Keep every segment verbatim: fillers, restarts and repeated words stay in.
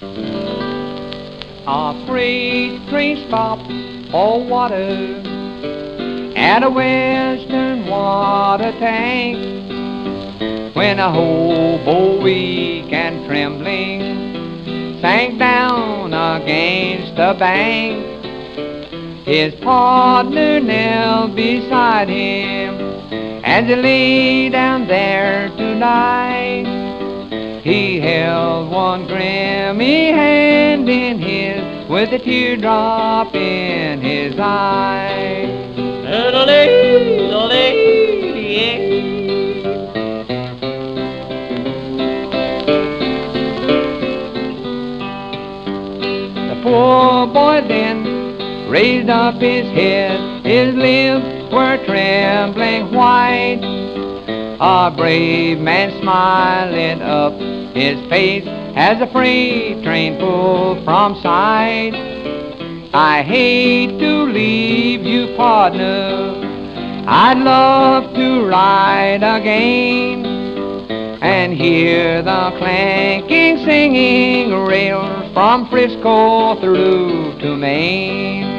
A freight train stopped for water at a western water tank, when a hobo, weak and trembling, sank down against the bank. His partner knelt beside him as he lay down there to die. He held one grimy hand in his, with a teardrop in his eye. The poor boy then raised up his head, his lips were trembling white. A brave man smiled lit up his face as the freight train pulled from sight. I hate to leave you, partner, I'd love to ride again and hear the clanking, singing rails from Frisco through to Maine.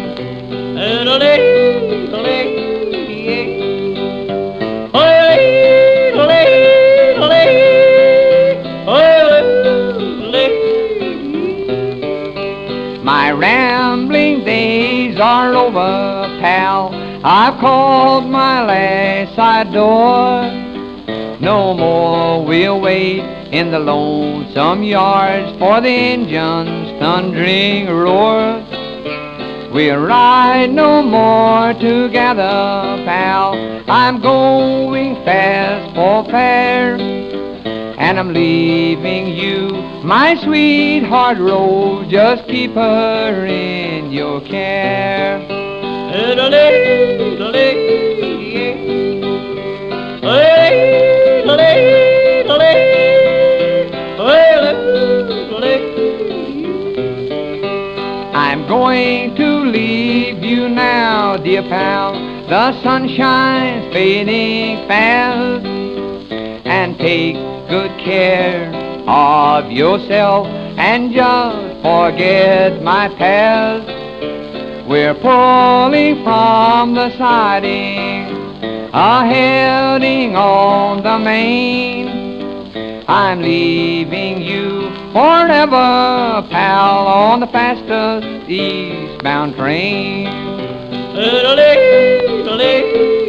My rambling days are over, pal, I've called my last side door. No more we'll wait in the lonesome yards for the engine's thundering roar. We'll ride no more together, pal, I'm going fast for fair, and I'm leaving you, my sweetheart Rose, just keep her in your care. I'm going to leave you now, dear pal, the sun shines fading fast, and take good care of yourself and just forget my past. We're pulling from the siding, a heading on the main. I'm leaving you forever, pal, on the fastest eastbound train.